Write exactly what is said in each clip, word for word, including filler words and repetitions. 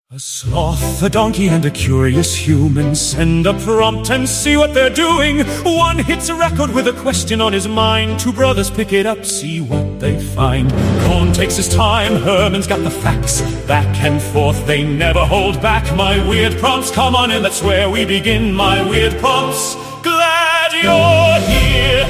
A sloth, a donkey, and a curious human send a prompt and see what they're doing. One hits a record with a question on his mind. Two brothers pick it up, see what they find. Cohn takes his time, Herman's got the facts. Back and forth, they never hold back. My weird prompts, come on in, that's where we begin. My weird prompts, glad you're here.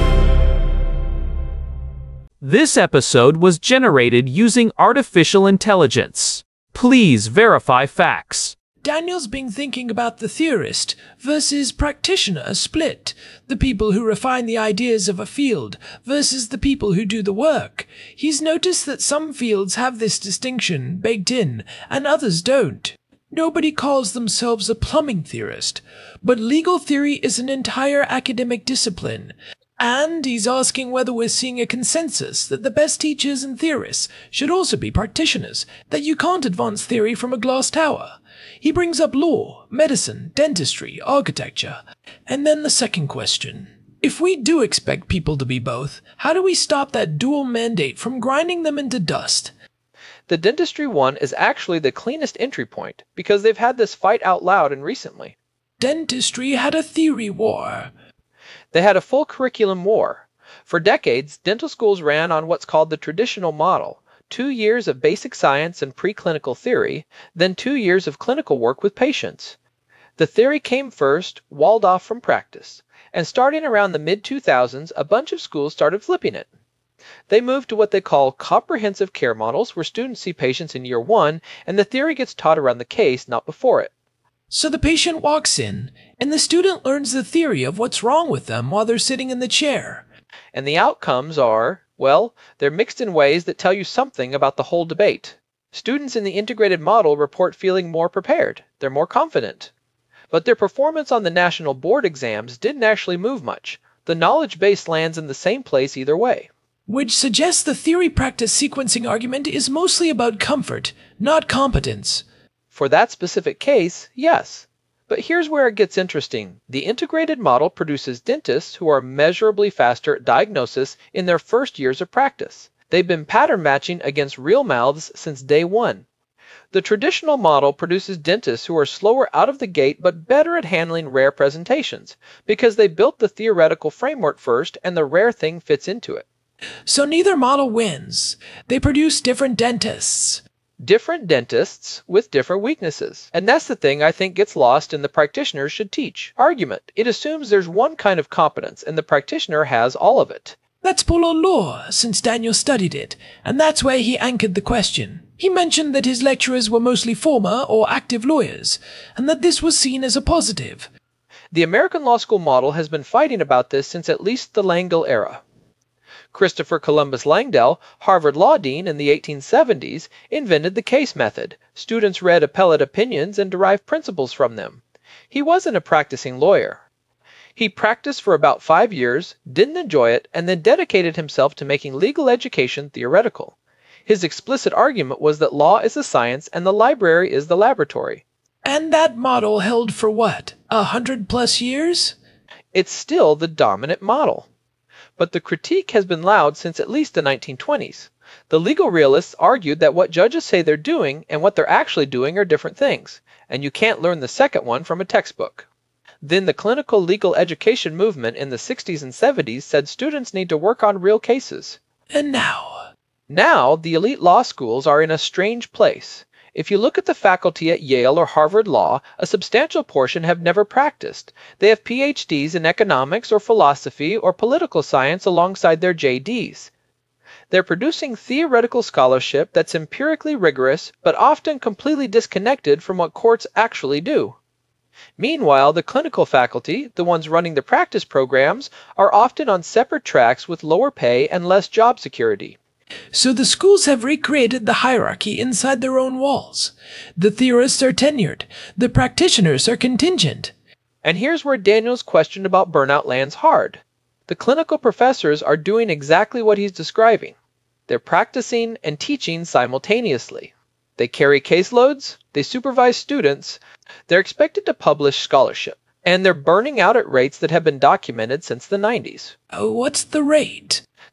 This episode was generated using artificial intelligence. Please verify facts. Daniel's been thinking about the theorist versus practitioner split, the people who refine the ideas of a field versus the people who do the work. He's noticed that some fields have this distinction baked in and others don't. Nobody calls themselves a plumbing theorist, but legal theory is an entire academic discipline. And he's asking whether we're seeing a consensus that the best teachers and theorists should also be practitioners, that you can't advance theory from a glass tower. He brings up law, medicine, dentistry, architecture. And then the second question. If we do expect people to be both, how do we stop that dual mandate from grinding them into dust? The dentistry one is actually the cleanest entry point, because they've had this fight out loud and recently. Dentistry had a theory war. They had a full curriculum war. For decades, dental schools ran on what's called the traditional model, two years of basic science and preclinical theory, then two years of clinical work with patients. The theory came first, walled off from practice, and starting around the mid two thousands, a bunch of schools started flipping it. They moved to what they call comprehensive care models, where students see patients in year one, and the theory gets taught around the case, not before it. So the patient walks in, and the student learns the theory of what's wrong with them while they're sitting in the chair. And the outcomes are, well, they're mixed in ways that tell you something about the whole debate. Students in the integrated model report feeling more prepared. They're more confident. But their performance on the national board exams didn't actually move much. The knowledge base lands in the same place either way. Which suggests the theory-practice sequencing argument is mostly about comfort, not competence. For that specific case, yes. But here's where it gets interesting. The integrated model produces dentists who are measurably faster at diagnosis in their first years of practice. They've been pattern matching against real mouths since day one. The traditional model produces dentists who are slower out of the gate but better at handling rare presentations, because they built the theoretical framework first and the rare thing fits into it. So neither model wins. They produce different dentists. Different dentists with different weaknesses. And that's the thing I think gets lost in the practitioners should teach argument. It assumes there's one kind of competence and the practitioner has all of it. That's Polo law, since Daniel studied it, and that's where he anchored the question. He mentioned that his lecturers were mostly former or active lawyers, and that this was seen as a positive. The American law school model has been fighting about this since at least the Langdell era. Christopher Columbus Langdell, Harvard law dean in the eighteen seventies, invented the case method. Students read appellate opinions and derived principles from them. He wasn't a practicing lawyer. He practiced for about five years, didn't enjoy it, and then dedicated himself to making legal education theoretical. His explicit argument was that law is a science and the library is the laboratory. And that model held for what, a hundred plus years? It's still the dominant model. But the critique has been loud since at least the nineteen twenties. The legal realists argued that what judges say they're doing and what they're actually doing are different things, and you can't learn the second one from a textbook. Then the clinical legal education movement in the sixties and seventies said students need to work on real cases. And now? Now, the elite law schools are in a strange place. If you look at the faculty at Yale or Harvard Law, a substantial portion have never practiced. They have P H Ds in economics or philosophy or political science alongside their J Ds. They're producing theoretical scholarship that's empirically rigorous, but often completely disconnected from what courts actually do. Meanwhile, the clinical faculty, the ones running the practice programs, are often on separate tracks with lower pay and less job security. So the schools have recreated the hierarchy inside their own walls. The theorists are tenured. The practitioners are contingent. And here's where Daniel's question about burnout lands hard. The clinical professors are doing exactly what he's describing. They're practicing and teaching simultaneously. They carry caseloads, they supervise students, they're expected to publish scholarship, and they're burning out at rates that have been documented since the nineties. Oh, what's the rate?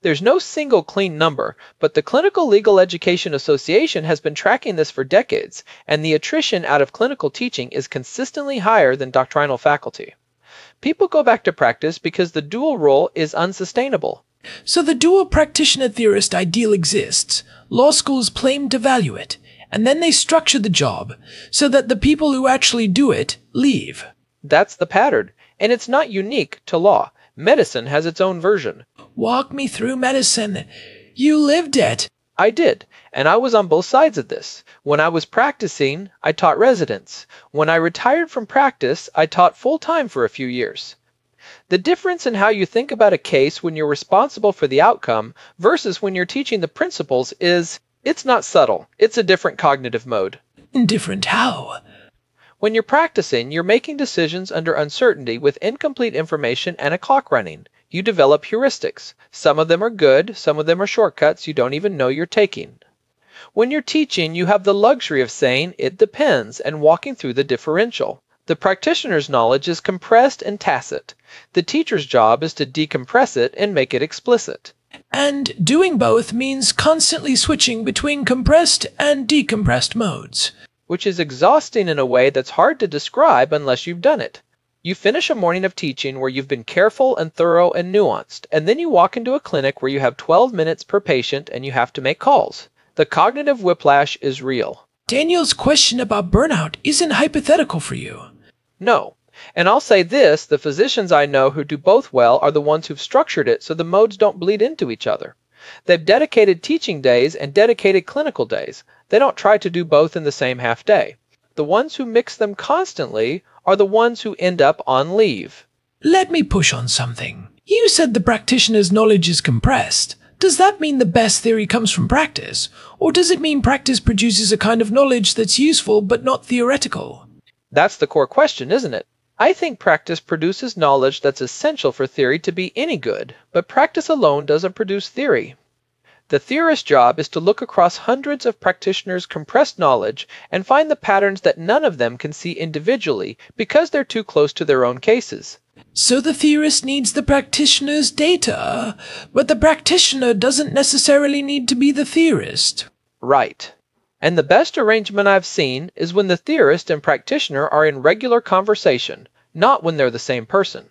There's no single clean number, but the Clinical Legal Education Association has been tracking this for decades, and the attrition out of clinical teaching is consistently higher than doctrinal faculty. People go back to practice because the dual role is unsustainable. So the dual practitioner theorist ideal exists. Law schools claim to value it, and then they structure the job so that the people who actually do it leave. That's the pattern, and it's not unique to law. Medicine has its own version. Walk me through medicine. You lived it. I did, and I was on both sides of this. When I was practicing, I taught residents. When I retired from practice, I taught full-time for a few years. The difference in how you think about a case when you're responsible for the outcome versus when you're teaching the principles is, it's not subtle. It's a different cognitive mode. Different how? When you're practicing, you're making decisions under uncertainty with incomplete information and a clock running. You develop heuristics. Some of them are good, some of them are shortcuts you don't even know you're taking. When you're teaching, you have the luxury of saying, it depends, and walking through the differential. The practitioner's knowledge is compressed and tacit. The teacher's job is to decompress it and make it explicit. And doing both means constantly switching between compressed and decompressed modes. Which is exhausting in a way that's hard to describe unless you've done it. You finish a morning of teaching where you've been careful and thorough and nuanced, and then you walk into a clinic where you have twelve minutes per patient and you have to make calls. The cognitive whiplash is real. Daniel's question about burnout isn't hypothetical for you. No. And I'll say this, the physicians I know who do both well are the ones who've structured it so the modes don't bleed into each other. They've dedicated teaching days and dedicated clinical days. They don't try to do both in the same half day. The ones who mix them constantly are the ones who end up on leave. Let me push on something. You said the practitioner's knowledge is compressed. Does that mean the best theory comes from practice? Or does it mean practice produces a kind of knowledge that's useful but not theoretical? That's the core question, isn't it? I think practice produces knowledge that's essential for theory to be any good, but practice alone doesn't produce theory. The theorist's job is to look across hundreds of practitioners' compressed knowledge and find the patterns that none of them can see individually because they're too close to their own cases. So the theorist needs the practitioner's data, but the practitioner doesn't necessarily need to be the theorist. Right. And the best arrangement I've seen is when the theorist and practitioner are in regular conversation, not when they're the same person.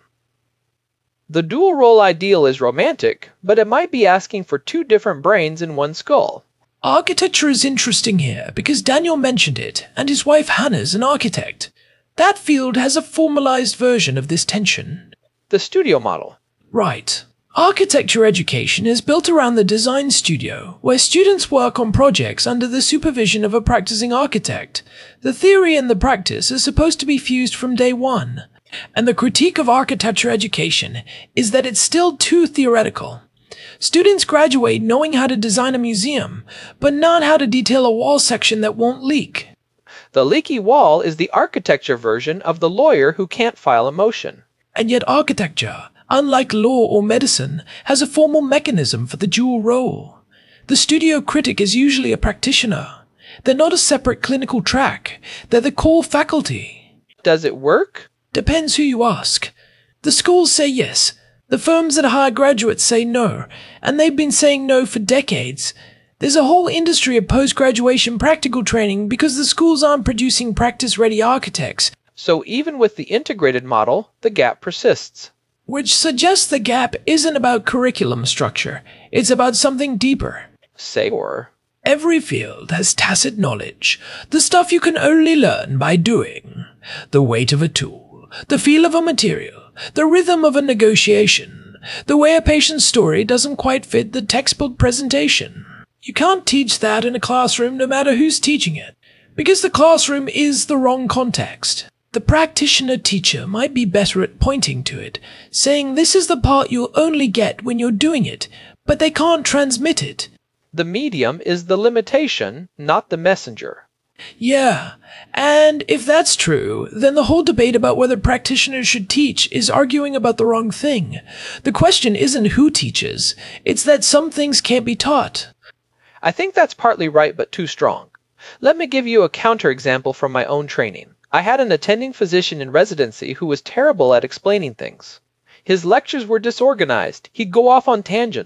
The dual role ideal is romantic, but it might be asking for two different brains in one skull. Architecture is interesting here because Daniel mentioned it, and his wife Hannah's an architect. That field has a formalized version of this tension. The studio model. Right. Architecture education is built around the design studio, where students work on projects under the supervision of a practicing architect. The theory and the practice are supposed to be fused from day one. And the critique of architecture education is that it's still too theoretical. Students graduate knowing how to design a museum, but not how to detail a wall section that won't leak. The leaky wall is the architecture version of the lawyer who can't file a motion. And yet architecture, unlike law or medicine, has a formal mechanism for the dual role. The studio critic is usually a practitioner. They're not a separate clinical track. They're the core faculty. Does it work? Depends who you ask. The schools say yes. The firms that hire graduates say no, and they've been saying no for decades. There's a whole industry of post-graduation practical training because the schools aren't producing practice-ready architects. So even with the integrated model, the gap persists. Which suggests the gap isn't about curriculum structure. It's about something deeper. Say more. Every field has tacit knowledge, the stuff you can only learn by doing. The weight of a tool, the feel of a material, the rhythm of a negotiation, the way a patient's story doesn't quite fit the textbook presentation. You can't teach that in a classroom no matter who's teaching it, because the classroom is the wrong context. The practitioner teacher might be better at pointing to it, saying this is the part you'll only get when you're doing it, but they can't transmit it. The medium is the limitation, not the messenger. Yeah, and if that's true, then the whole debate about whether practitioners should teach is arguing about the wrong thing. The question isn't who teaches, it's that some things can't be taught. I think that's partly right, but too strong. Let me give you a counterexample from my own training. I had an attending physician in residency who was terrible at explaining things. His lectures were disorganized. He'd go off on tangents.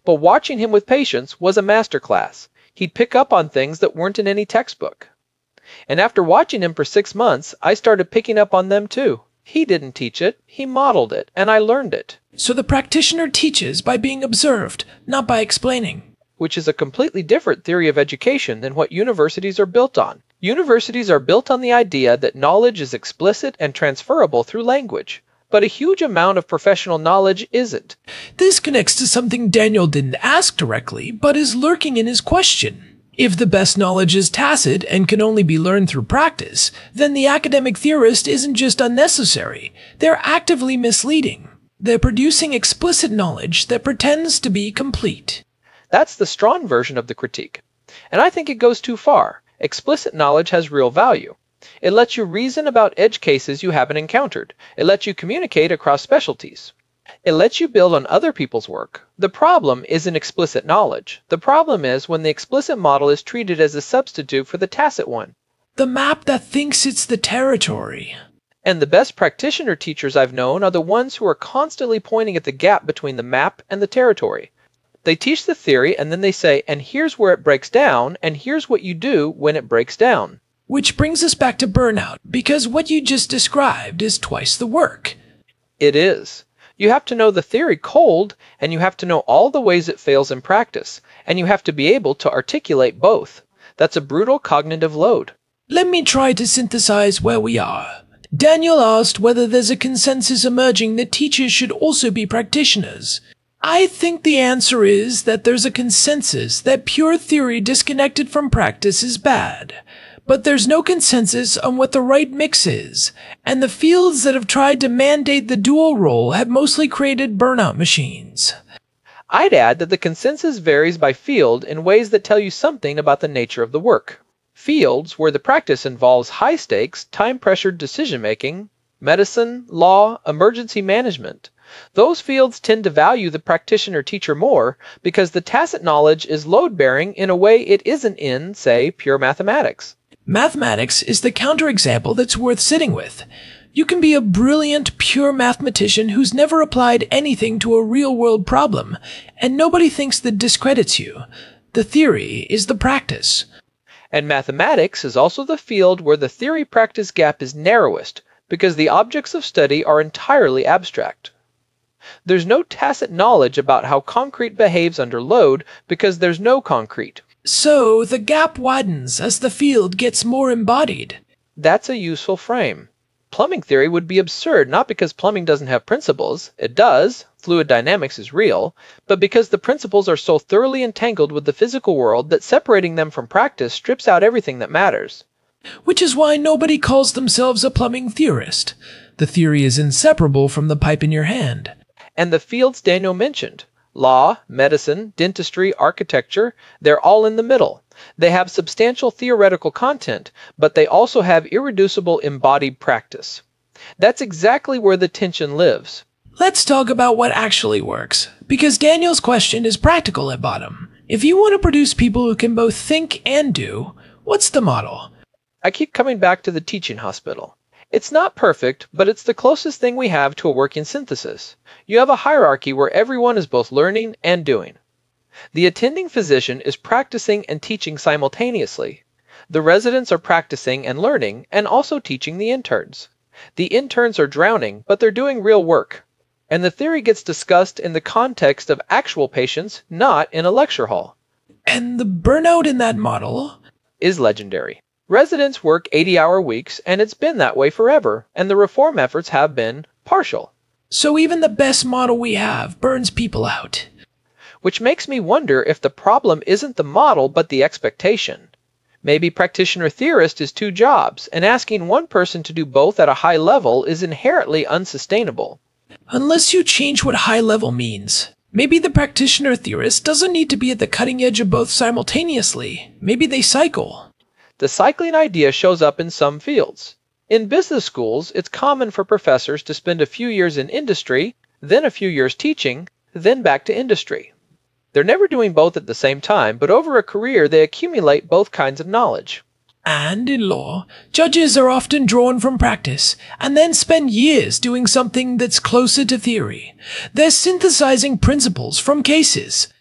but watching him with patience was a masterclass. He'd pick up on things that weren't in any textbook. And after watching him for six months, I started picking up on them too. He didn't teach it, he modeled it, and I learned it. So the practitioner teaches by being observed, not by explaining. Which is a completely different theory of education than what universities are built on. Universities are built on the idea that knowledge is explicit and transferable through language. But a huge amount of professional knowledge isn't. This connects to something Daniel didn't ask directly, but is lurking in his question. If the best knowledge is tacit and can only be learned through practice, then the academic theorist isn't just unnecessary, they're actively misleading. They're producing explicit knowledge that pretends to be complete. That's the strong version of the critique. And I think it goes too far. Explicit knowledge has real value. It lets you reason about edge cases you haven't encountered. It lets you communicate across specialties. It lets you build on other people's work. The problem isn't explicit knowledge. The problem is when the explicit model is treated as a substitute for the tacit one. The map that thinks it's the territory. And the best practitioner teachers I've known are the ones who are constantly pointing at the gap between the map and the territory. They teach the theory and then they say, and here's where it breaks down, and here's what you do when it breaks down. Which brings us back to burnout, because what you just described is twice the work. It is. You have to know the theory cold, and you have to know all the ways it fails in practice, and you have to be able to articulate both. That's a brutal cognitive load. Let me try to synthesize where we are. Daniel asked whether there's a consensus emerging that teachers should also be practitioners. I think the answer is that there's a consensus that pure theory disconnected from practice is bad. But there's no consensus on what the right mix is, and the fields that have tried to mandate the dual role have mostly created burnout machines. I'd add that the consensus varies by field in ways that tell you something about the nature of the work. Fields where the practice involves high-stakes, time-pressured decision-making, medicine, law, emergency management. Those fields tend to value the practitioner-teacher more because the tacit knowledge is load-bearing in a way it isn't in, say, pure mathematics. Mathematics is the counterexample that's worth sitting with. You can be a brilliant, pure mathematician who's never applied anything to a real-world problem, and nobody thinks that discredits you. The theory is the practice. And mathematics is also the field where the theory-practice gap is narrowest, because the objects of study are entirely abstract. There's no tacit knowledge about how concrete behaves under load because there's no concrete. So the gap widens as the field gets more embodied. That's a useful frame. Plumbing theory would be absurd not because plumbing doesn't have principles, it does, fluid dynamics is real, but because the principles are so thoroughly entangled with the physical world that separating them from practice strips out everything that matters. Which is why nobody calls themselves a plumbing theorist. The theory is inseparable from the pipe in your hand. And the fields Daniel mentioned, law, medicine, dentistry, architecture, they're all in the middle. They have substantial theoretical content, but they also have irreducible embodied practice. That's exactly where the tension lives. Let's talk about what actually works, because Daniel's question is practical at bottom. If you want to produce people who can both think and do, what's the model? I keep coming back to the teaching hospital. It's not perfect, but it's the closest thing we have to a working synthesis. You have a hierarchy where everyone is both learning and doing. The attending physician is practicing and teaching simultaneously. The residents are practicing and learning, and also teaching the interns. The interns are drowning, but they're doing real work. And the theory gets discussed in the context of actual patients, not in a lecture hall. And the burnout in that model is legendary. Residents work eighty-hour weeks, and it's been that way forever, and the reform efforts have been partial. So even the best model we have burns people out. Which makes me wonder if the problem isn't the model but the expectation. Maybe practitioner-theorist is two jobs, and asking one person to do both at a high level is inherently unsustainable. Unless you change what high level means. Maybe the practitioner-theorist doesn't need to be at the cutting edge of both simultaneously. Maybe they cycle. The cycling idea shows up in some fields. In business schools, it's common for professors to spend a few years in industry, then a few years teaching, then back to industry. They're never doing both at the same time, but over a career they accumulate both kinds of knowledge. And in law, judges are often drawn from practice, and then spend years doing something that's closer to theory. They're synthesizing principles from cases.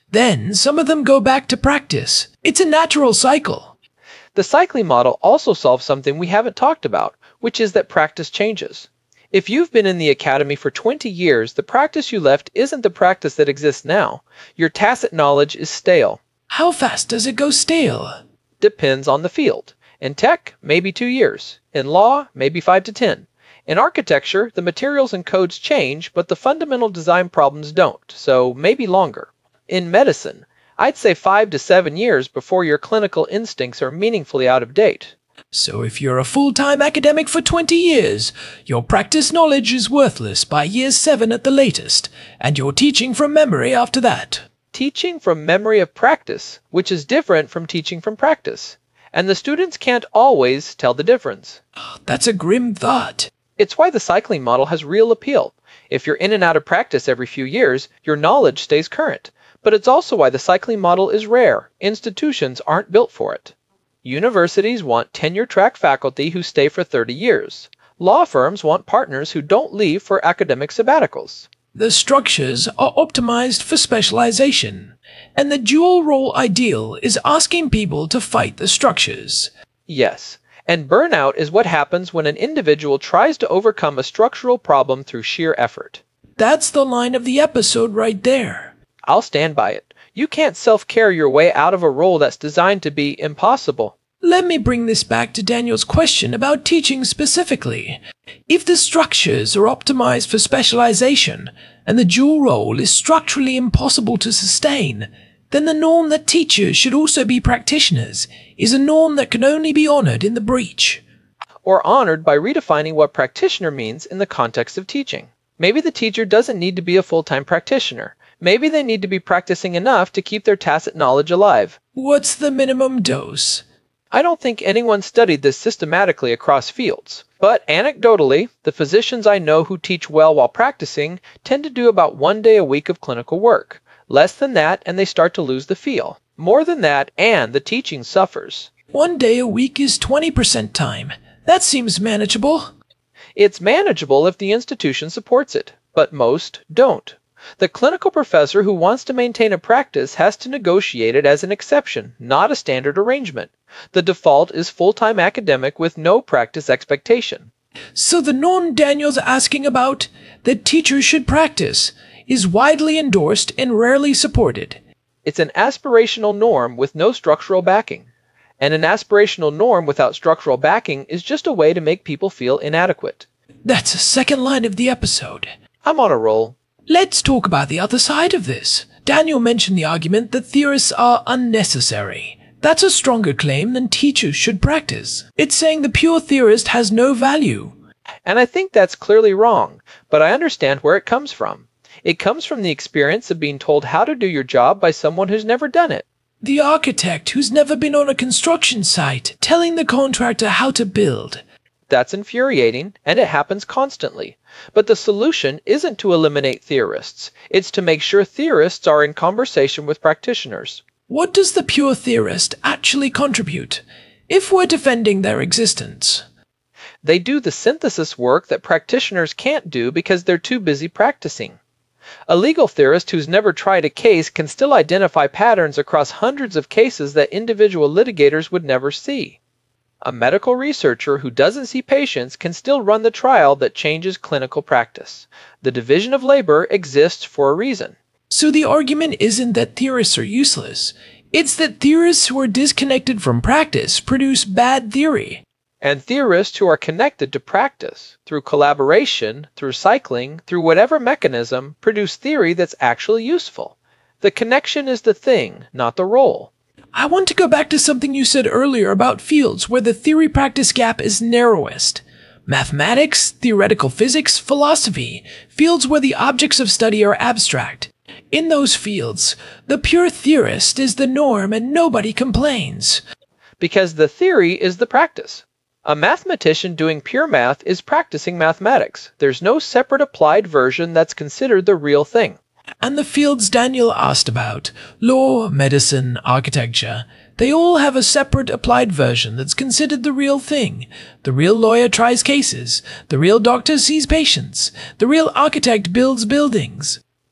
Then some of them go back to practice. It's a natural cycle. The cycling model also solves something we haven't talked about, which is that practice changes. If you've been in the academy for twenty years, the practice you left isn't the practice that exists now. Your tacit knowledge is stale. How fast does it go stale? Depends on the field. In tech, maybe two years. In law, maybe five to ten. In architecture, the materials and codes change, but the fundamental design problems don't, so maybe longer. In medicine, I'd say five to seven years before your clinical instincts are meaningfully out of date. So if you're a full-time academic for twenty years, your practice knowledge is worthless by year seven at the latest, and you're teaching from memory after that. Teaching from memory of practice, which is different from teaching from practice. And the students can't always tell the difference. That's a grim thought. It's why the cycling model has real appeal. If you're in and out of practice every few years, your knowledge stays current. But it's also why the cycling model is rare. Institutions aren't built for it. Universities want tenure-track faculty who stay for thirty years. Law firms want partners who don't leave for academic sabbaticals. The structures are optimized for specialization, and the dual role ideal is asking people to fight the structures. Yes, and burnout is what happens when an individual tries to overcome a structural problem through sheer effort. That's the line of the episode right there. I'll stand by it. You can't self-care your way out of a role that's designed to be impossible. Let me bring this back to Daniel's question about teaching specifically. If the structures are optimized for specialization, and the dual role is structurally impossible to sustain, then the norm that teachers should also be practitioners is a norm that can only be honored in the breach. Or honored by redefining what practitioner means in the context of teaching. Maybe the teacher doesn't need to be a full-time practitioner. Maybe they need to be practicing enough to keep their tacit knowledge alive. What's the minimum dose? I don't think anyone studied this systematically across fields, but anecdotally, the physicians I know who teach well while practicing tend to do about one day a week of clinical work. Less than that, and they start to lose the feel. More than that, and the teaching suffers. One day a week is twenty percent time. That seems manageable. It's manageable if the institution supports it, but most don't. The clinical professor who wants to maintain a practice has to negotiate it as an exception, not a standard arrangement. The default is full-time academic with no practice expectation. So the norm Daniel's asking about, that teachers should practice, is widely endorsed and rarely supported. It's an aspirational norm with no structural backing. And an aspirational norm without structural backing is just a way to make people feel inadequate. That's the second line of the episode. I'm on a roll. Let's talk about the other side of this. Daniel mentioned the argument that theorists are unnecessary. That's a stronger claim than teachers should practice. It's saying the pure theorist has no value. And I think that's clearly wrong, but I understand where it comes from. It comes from the experience of being told how to do your job by someone who's never done it. The architect who's never been on a construction site telling the contractor how to build. That's infuriating, and it happens constantly. But the solution isn't to eliminate theorists. It's to make sure theorists are in conversation with practitioners. What does the pure theorist actually contribute, if we're defending their existence? They do the synthesis work that practitioners can't do because they're too busy practicing. A legal theorist who's never tried a case can still identify patterns across hundreds of cases that individual litigators would never see. A medical researcher who doesn't see patients can still run the trial that changes clinical practice. The division of labor exists for a reason. So the argument isn't that theorists are useless. It's that theorists who are disconnected from practice produce bad theory. And theorists who are connected to practice, through collaboration, through cycling, through whatever mechanism, produce theory that's actually useful. The connection is the thing, not the role. I want to go back to something you said earlier about fields where the theory-practice gap is narrowest. Mathematics, theoretical physics, philosophy, fields where the objects of study are abstract. In those fields, the pure theorist is the norm and nobody complains. Because the theory is the practice. A mathematician doing pure math is practicing mathematics. There's no separate applied version that's considered the real thing. And the fields Daniel asked about, law, medicine, architecture, they all have a separate applied version that's considered the real thing. The real lawyer tries cases. The real doctor sees patients. The real architect builds buildings.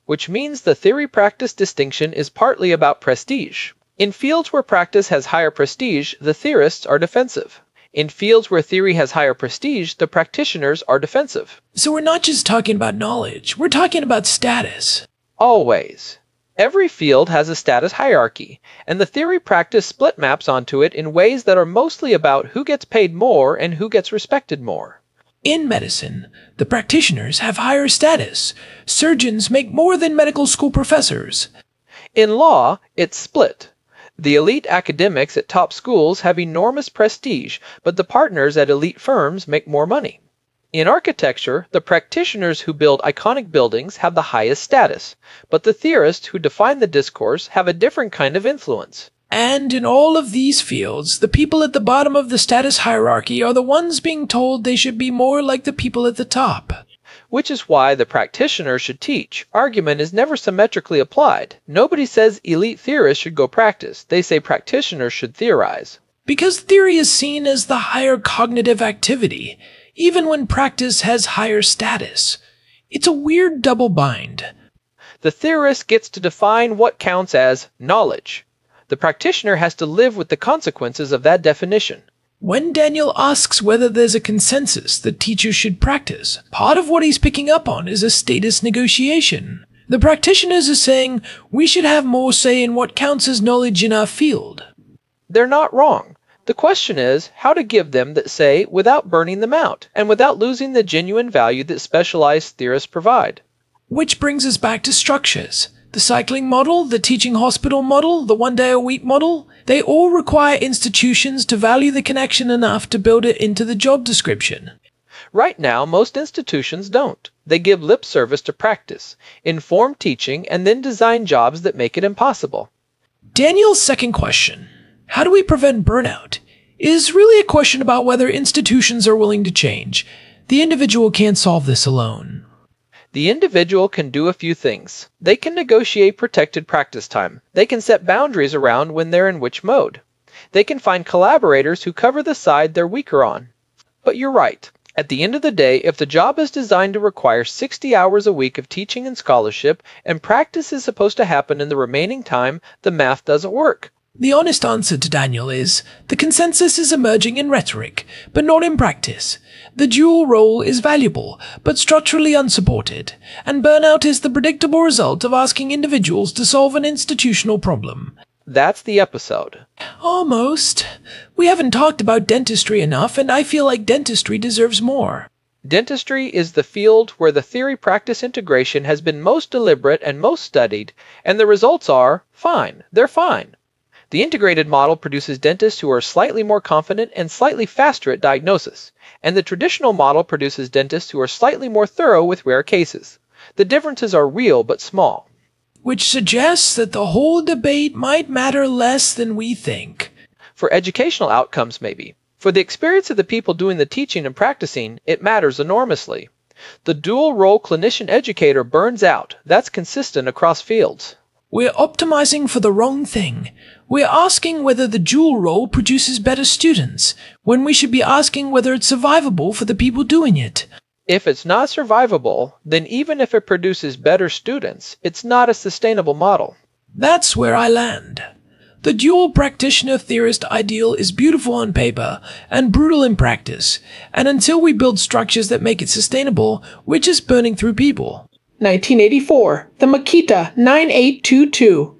which means the theory-practice distinction is partly about prestige. In fields where practice has higher prestige, the theorists are defensive. In fields where theory has higher prestige, the practitioners are defensive. So we're not just talking about knowledge, we're talking about status. Always. Every field has a status hierarchy, and the theory-practice split maps onto it in ways that are mostly about who gets paid more and who gets respected more. In medicine, the practitioners have higher status. Surgeons make more than medical school professors. In law, it's split. The elite academics at top schools have enormous prestige, but the partners at elite firms make more money. In architecture, the practitioners who build iconic buildings have the highest status, but the theorists who define the discourse have a different kind of influence. And in all of these fields, the people at the bottom of the status hierarchy are the ones being told they should be more like the people at the top. Which is why the practitioner should teach. Argument is never symmetrically applied. Nobody says elite theorists should go practice. They say practitioners should theorize. Because theory is seen as the higher cognitive activity, even when practice has higher status. It's a weird double bind. The theorist gets to define what counts as knowledge. The practitioner has to live with the consequences of that definition. When Daniel asks whether there's a consensus that teachers should practice, part of what he's picking up on is a status negotiation. The practitioners are saying we should have more say in what counts as knowledge in our field. They're not wrong. The question is how to give them that say without burning them out, and without losing the genuine value that specialized theorists provide. Which brings us back to structures. The cycling model, the teaching hospital model, the one-day-a-week model, they all require institutions to value the connection enough to build it into the job description. Right now, most institutions don't. They give lip service to practice, inform teaching, and then design jobs that make it impossible. Daniel's second question, how do we prevent burnout, is really a question about whether institutions are willing to change. The individual can't solve this alone. The individual can do a few things. They can negotiate protected practice time. They can set boundaries around when they're in which mode. They can find collaborators who cover the side they're weaker on. But you're right. At the end of the day, if the job is designed to require sixty hours a week of teaching and scholarship, and practice is supposed to happen in the remaining time, the math doesn't work. The honest answer to Daniel is, the consensus is emerging in rhetoric, but not in practice. The dual role is valuable, but structurally unsupported, and burnout is the predictable result of asking individuals to solve an institutional problem. That's the episode. Almost. We haven't talked about dentistry enough, and I feel like dentistry deserves more. Dentistry is the field where the theory-practice integration has been most deliberate and most studied, and the results are fine. They're fine. The integrated model produces dentists who are slightly more confident and slightly faster at diagnosis, and the traditional model produces dentists who are slightly more thorough with rare cases. The differences are real but small. Which suggests that the whole debate might matter less than we think. For educational outcomes, maybe. For the experience of the people doing the teaching and practicing, it matters enormously. The dual-role clinician-educator burns out. That's consistent across fields. We're optimizing for the wrong thing. We're asking whether the dual role produces better students, when we should be asking whether it's survivable for the people doing it. If it's not survivable, then even if it produces better students, it's not a sustainable model. That's where I land. The dual practitioner theorist ideal is beautiful on paper and brutal in practice, and until we build structures that make it sustainable, we're just burning through people. nineteen eighty-four, the Makita nine eight two two.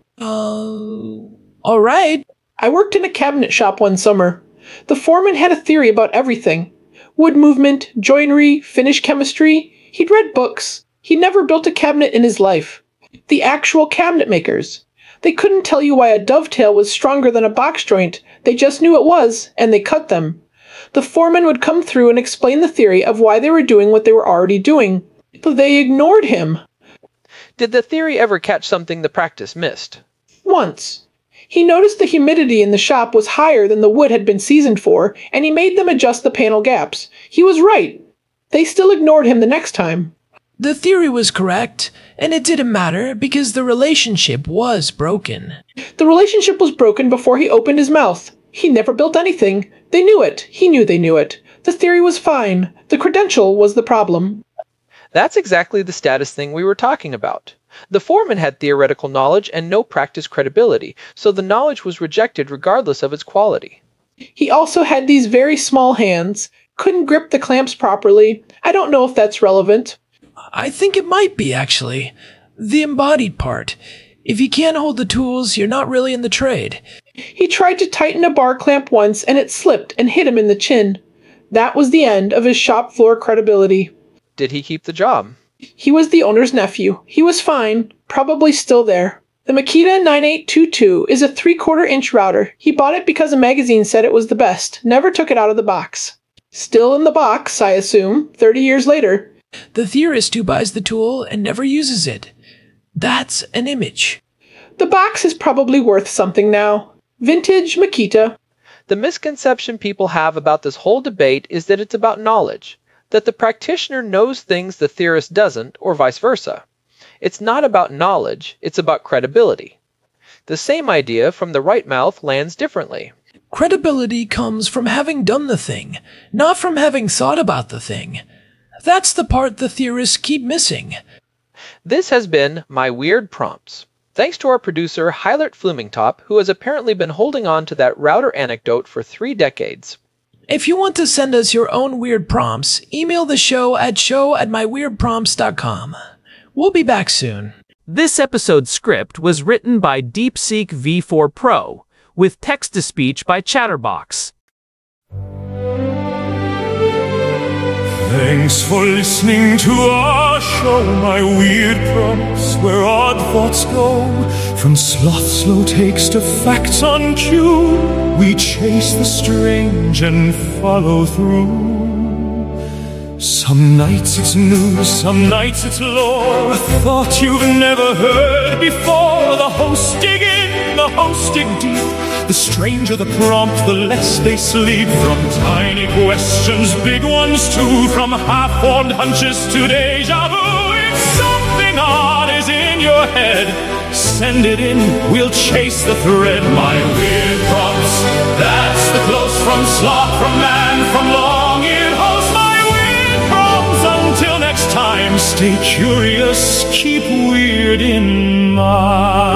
Uh, all right. I worked in a cabinet shop one summer. The foreman had a theory about everything. Wood movement, joinery, finish chemistry. He'd read books. He never built a cabinet in his life. The actual cabinet makers. They couldn't tell you why a dovetail was stronger than a box joint. They just knew it was, and they cut them. The foreman would come through and explain the theory of why they were doing what they were already doing. But they ignored him. Did the theory ever catch something the practice missed? Once. He noticed the humidity in the shop was higher than the wood had been seasoned for, and he made them adjust the panel gaps. He was right. They still ignored him the next time. The theory was correct, and it didn't matter because the relationship was broken. The relationship was broken before he opened his mouth. He never built anything. They knew it. He knew they knew it. The theory was fine. The credential was the problem. That's exactly the status thing we were talking about. The foreman had theoretical knowledge and no practice credibility, so the knowledge was rejected regardless of its quality. He also had these very small hands, couldn't grip the clamps properly. I don't know if that's relevant. I think it might be, actually. The embodied part. If you can't hold the tools, you're not really in the trade. He tried to tighten a bar clamp once and it slipped and hit him in the chin. That was the end of his shop floor credibility. Did he keep the job? He was the owner's nephew. He was fine, probably still there. The Makita nine eight two two is a three-quarter inch router. He bought it because a magazine said it was the best. Never took it out of the box. Still in the box, I assume, thirty years later. The theorist who buys the tool and never uses it. That's an image. The box is probably worth something now. Vintage Makita. The misconception people have about this whole debate is that it's about knowledge, that the practitioner knows things the theorist doesn't, or vice versa. It's not about knowledge, it's about credibility. The same idea from the right mouth lands differently. Credibility comes from having done the thing, not from having thought about the thing. That's the part the theorists keep missing. This has been My Weird Prompts. Thanks to our producer, Hylert Flumingtop, who has apparently been holding on to that router anecdote for three decades. If you want to send us your own weird prompts, email the show at show at my weird prompts dot com. We'll be back soon. This episode's script was written by DeepSeek V four Pro, with text-to-speech by Chatterbox. Thanks for listening to our show, My Weird Prompts, where odd thoughts go. From sloth slow takes to facts on cue, we chase the strange and follow through. Some nights it's news, some nights it's lore, a thought you've never heard before. The hosts dig in, the hosts dig deep. The stranger the prompt, the less they sleep. From tiny questions, big ones too. From half-formed hunches to deja vu. If something odd is in your head, send it in, we'll chase the thread. My weird prompts, that's the close from sloth, from man, from long-eared host. My weird prompts, until next time, stay curious, keep weird in mind.